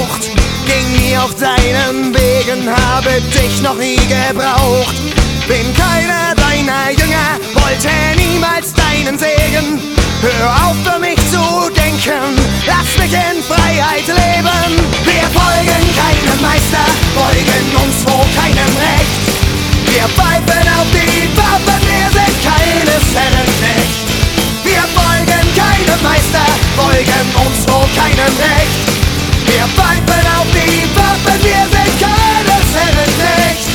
geraucht. Ging nie auf deinen Wegen, habe dich noch nie gebraucht. Bin keiner deiner Jünger, wollte niemals deinen Segen. Hör auf für mich zu denken, lass mich in Freiheit leben. Wir folgen keinem Meister, beugen uns vor keinem Recht. Wir pfeifen auf die Waffen, wir sind keines Herrenknecht. Wir folgen keinem Meister, beugen uns vor keinem Recht. Wir pfeifen auf die Waffen, wir sind keines Herrenknecht.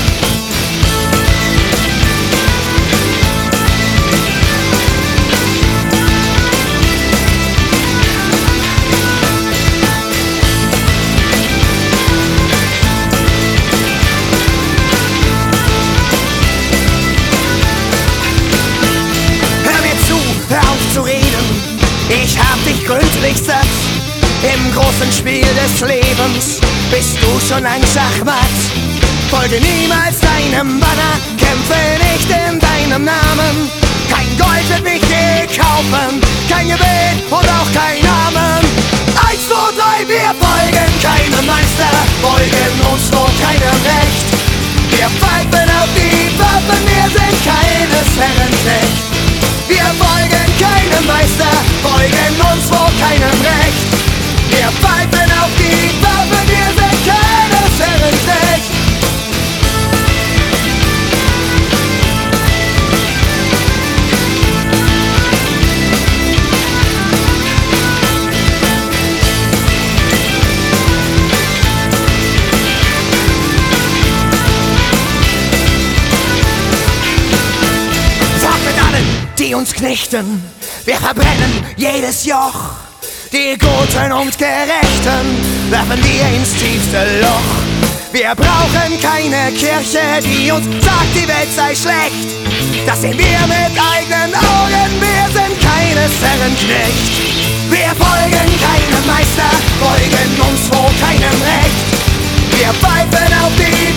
Ich hab dich gründlich satt. Im großen Spiel des Lebens bist du schon ein Schachmatt. Folge niemals deinem Banner, kämpfe nicht in deinem Namen. Kein Gold wird mich je kaufen, kein Gebet und auch kein Namen. 1, 2, 3, wir folgen keinem Meister, beugen uns vor keinem Recht. Wir pfeifen auf die Waffen, wir sind keines Herrenknecht. Wir folgen keinem Meister, beugen uns vor keinem Recht. Wir pfeifen auf die Waffen, wir sind keines Herrenknecht. Die uns knechten, wir verbrennen jedes Joch. Die Guten und Gerechten werfen wir ins tiefste Loch. Wir brauchen keine Kirche, die uns sagt, die Welt sei schlecht. Das sehen wir mit eigenen Augen, wir sind keines Herrenknecht. Wir folgen keinem Meister, beugen uns vor keinem Recht. Wir pfeifen auf die